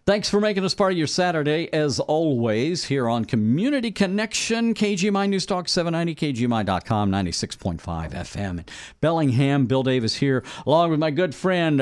Thanks for making us part of your Saturday, as always, here on Community Connection, KGMI News Talk 790, KGMI.com, 96.5 FM. Bellingham, Bill Davis here, along with my good friend,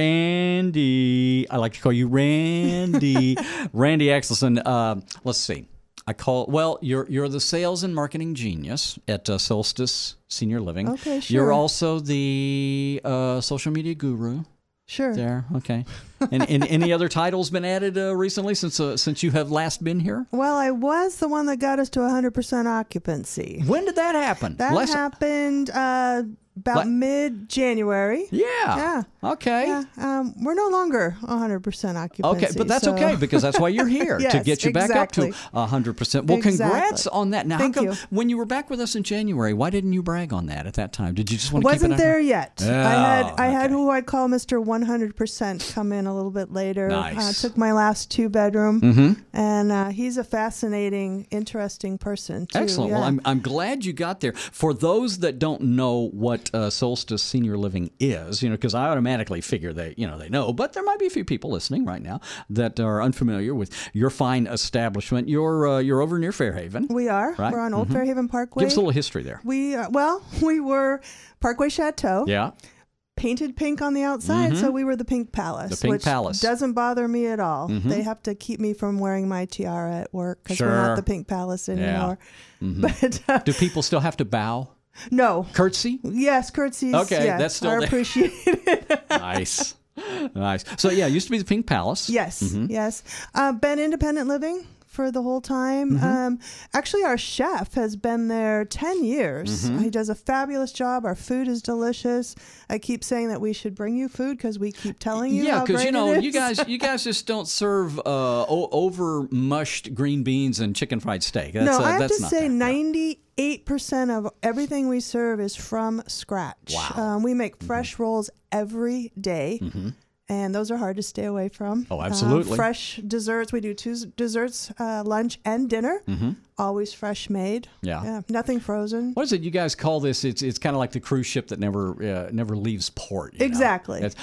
Randy. I like to call you Randy. Randy Axelson. Let's see. You're the sales and marketing genius at Solstice Senior Living. Okay, sure. You're also the social media guru. Sure. There, okay. And any other titles been added recently since you have last been here? Well, I was the one that got us to 100% occupancy. When did that happen? That happened about mid-January. Yeah. Okay. Yeah. We're no longer 100% occupancy. Okay, but that's okay because that's why you're here, yes, to get you back up to 100%. Well, congrats on that. Now, Thank you. When you were back with us in January, why didn't you brag on that at that time? Did you just want to keep it Wasn't there under? yet. I had who I call Mr. 100% come in a little bit later. Nice. Took my last 2-bedroom, and he's a fascinating, interesting person, too. Excellent. Yeah. Well, I'm glad you got there. For those that don't know what Solstice Senior Living is, because I automatically figure they know, but there might be a few people listening right now that are unfamiliar with your fine establishment. You're over near Fairhaven. We are. Right? We're on Old Fairhaven Parkway. Give us a little history there. We were Parkway Chateau. Yeah. Painted pink on the outside, so we were the Pink Palace. The Pink which Palace. Doesn't bother me at all. They have to keep me from wearing my tiara at work because we're not the Pink Palace anymore. But do people still have to bow? No. Curtsy? Yes, curtsies. Okay, yes, that's still are there. appreciated. Nice. So, yeah, it used to be the Pink Palace. Yes, yes. Been independent living for the whole time. Actually, our chef has been there 10 years. He does a fabulous job. Our food is delicious. I keep saying that we should bring you food because we keep telling you how great it is. you guys just don't serve over mushed green beans and chicken fried steak. I have to say 98% of everything we serve is from scratch. Wow. We make fresh rolls every day. And those are hard to stay away from. Oh, absolutely. Fresh desserts. We do 2 desserts, lunch and dinner. Always fresh made. Yeah. Nothing frozen. What is it you guys call this? It's kind of like the cruise ship that never leaves port. Exactly. Yes.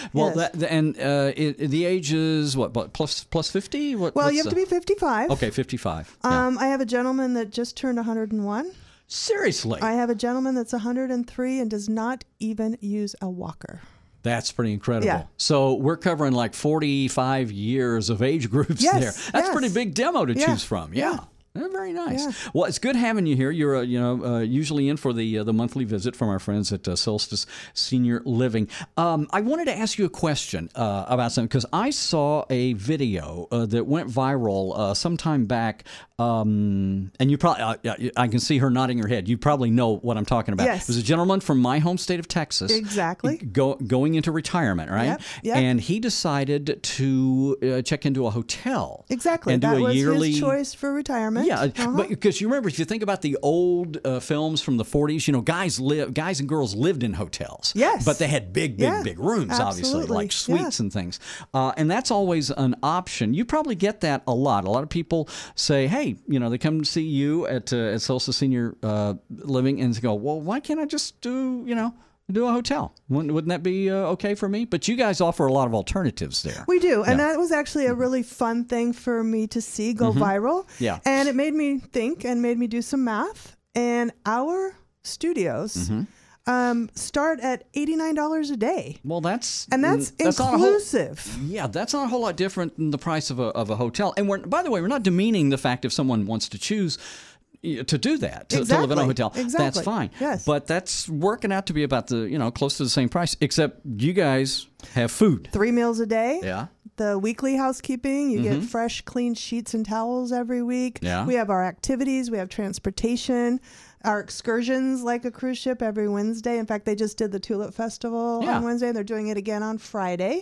The age is what plus 50? Well, you have to be 55. Okay, 55. I have a gentleman that just turned 101. Seriously? I have a gentleman that's 103 and does not even use a walker. That's pretty incredible. Yeah. So we're covering like 45 years of age groups there. That's a pretty big demo to choose from. Yeah. Very nice. Yeah. Well, it's good having you here. You're, usually in for the monthly visit from our friends at Solstice Senior Living. I wanted to ask you a question about something because I saw a video that went viral sometime back, and you probably, I can see her nodding her head. You probably know what I'm talking about. Yes. It was a gentleman from my home state of Texas. Exactly. Going into retirement, right? Yep. And he decided to check into a hotel. Exactly. And that do a was yearly his choice for retirement. Yeah, but because you remember, if you think about the old films from the 40s, guys and girls lived in hotels. Yes. But they had big rooms, obviously, absolutely. like suites and things. And that's always an option. You probably get that a lot. A lot of people say, hey, they come to see you at Solstice Senior Living and go, well, why can't I just do a hotel? Wouldn't that be okay for me? But you guys offer a lot of alternatives there. We do. And that was actually a really fun thing for me to see go viral. Yeah. And it made me think and made me do some math. And our studios start at $89 a day. Well, that's inclusive. That's not a whole lot different than the price of a hotel. And by the way, we're not demeaning the fact if someone wants to choose to do that, to live in a hotel. Exactly. That's fine. Yes. But that's working out to be about close to the same price, except you guys have food. 3 meals a day. Yeah. The weekly housekeeping, you get fresh, clean sheets and towels every week. Yeah. We have our activities, we have transportation, our excursions like a cruise ship every Wednesday. In fact, they just did the Tulip Festival on Wednesday, and they're doing it again on Friday.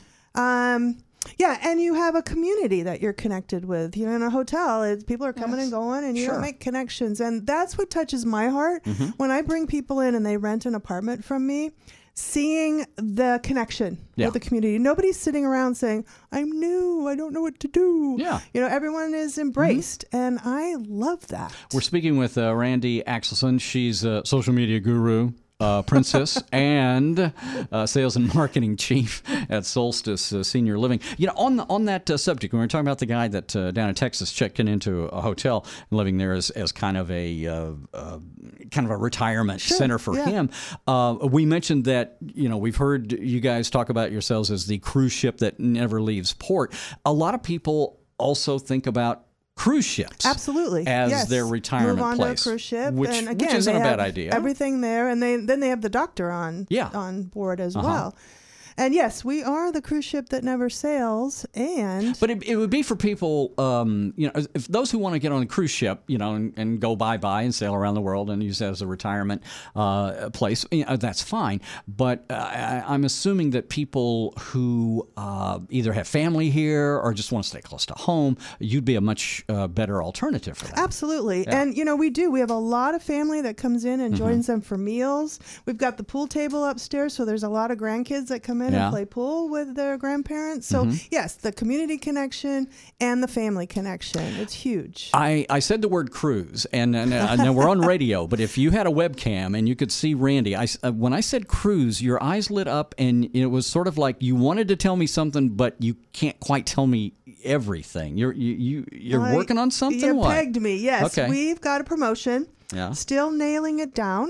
And you have a community that you're connected with. In a hotel, people are coming and going, and you don't make connections. And that's what touches my heart. When I bring people in and they rent an apartment from me, seeing the connection with the community. Nobody's sitting around saying, I'm new, I don't know what to do. Yeah. Everyone is embraced, and I love that. We're speaking with Randy Axelson. She's a social media guru. Princess, and Sales and Marketing Chief at Solstice Senior Living. You know, on that subject, when we were talking about the guy that down in Texas checking into a hotel and living there as kind of a retirement center for him, we mentioned that, you know, we've heard you guys talk about yourselves as the cruise ship that never leaves port. A lot of people also think about cruise ships, absolutely, as their retirement Move on place, to a cruise ship, which isn't a bad idea. Everything there, and then they have the doctor on board as well. And yes, we are the cruise ship that never sails. But it would be for people, you know, if those who want to get on a cruise ship, you know, and go bye-bye and sail around the world and use that as a retirement place, you know, that's fine. But I'm assuming that people who either have family here or just want to stay close to home, you'd be a much better alternative for that. Absolutely. Yeah. And, you know, we have a lot of family that comes in and joins them for meals. We've got the pool table upstairs, so there's a lot of grandkids that come in and play pool with their grandparents. So yes, the community connection and the family connection. It's huge. I said the word cruise, and now we're on radio, but if you had a webcam and you could see Randy, when I said cruise, your eyes lit up, and it was sort of like you wanted to tell me something, but you can't quite tell me everything. You're working on something? You what? pegged me, yes. Okay. We've got a promotion. Yeah. Still nailing it down.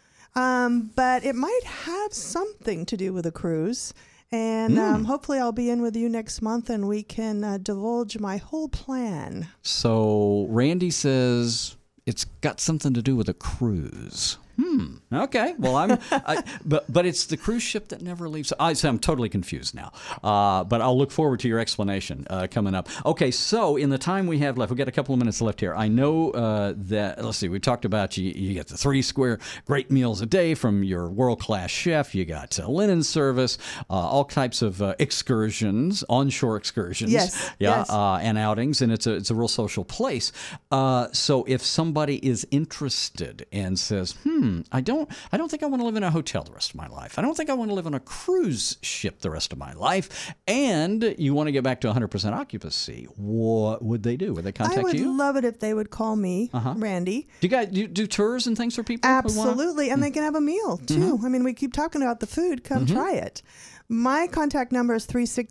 But it might have something to do with a cruise. And hopefully I'll be in with you next month and we can divulge my whole plan. So Randy says it's got something to do with a cruise. Okay. Well, but it's the cruise ship that never leaves. I'm totally confused now. But I'll look forward to your explanation coming up. Okay. So in the time we have left, we've got a couple of minutes left here. I know that, let's see, we talked about you get the 3 square great meals a day from your world-class chef. You got linen service, all types of excursions, onshore excursions. Yes. Yeah. Yes. And outings. And it's a real social place. So if somebody is interested and says, I don't think I want to live in a hotel the rest of my life. I don't think I want to live on a cruise ship the rest of my life. And you want to get back to 100% occupancy. What would they do? Would they contact you? I would love it if they would call me, Randy. Do you guys do tours and things for people? Absolutely. And they can have a meal too. I mean, we keep talking about the food. Come try it. My contact number is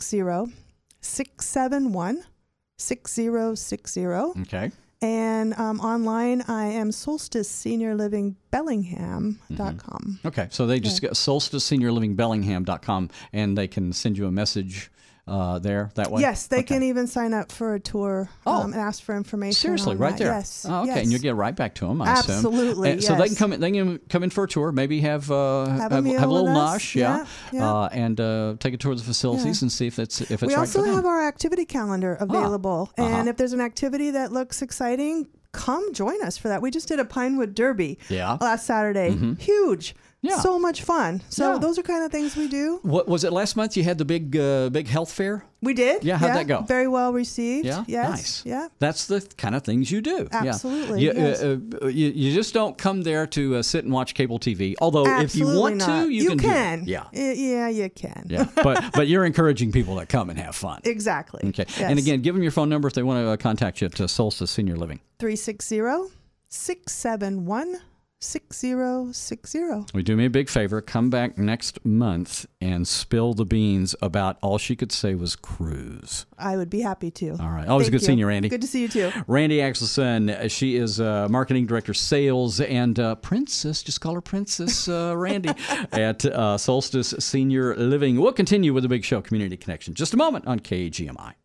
360-671-6060. Okay. And online, I am Solstice Senior Living Bellingham.com. Okay, so they just go Solstice Senior Living Bellingham.com, and they can send you a message there that way? Yes, they can even sign up for a tour and ask for information. Seriously, right there. Yes. Oh, okay, yes. and you'll get right back to them, I assume. Absolutely. Yes. So they can come in. They can come in for a tour. Maybe have a little nosh, and take a tour of the facilities and see if it's right for them. We also have our activity calendar available, and if there's an activity that looks exciting, come join us for that. We just did a Pinewood Derby last Saturday. Huge. Yeah. So much fun. So those are kind of things we do. What was it last month? You had the big health fair? We did. Yeah, how'd that go? Very well received. Yeah, yes. Nice. Yeah, that's the kind of things you do. Absolutely. Yeah. You just don't come there to sit and watch cable TV. Although Absolutely if you want not. to, you can. Yeah, you can. Yeah, but you're encouraging people to come and have fun. Exactly. Okay. Yes. And again, give them your phone number if they want to contact you at Solstice Senior Living. 360-671-6060. Will you do me a big favor? Come back next month and spill the beans about all she could say was cruise. I would be happy to. All right. Always good seeing you, Randy. Good to see you too. Randy Axelson. She is Marketing Director, Sales, and Princess, just call her Princess Randy, at Solstice Senior Living. We'll continue with the Big Show Community Connection just a moment on KGMI.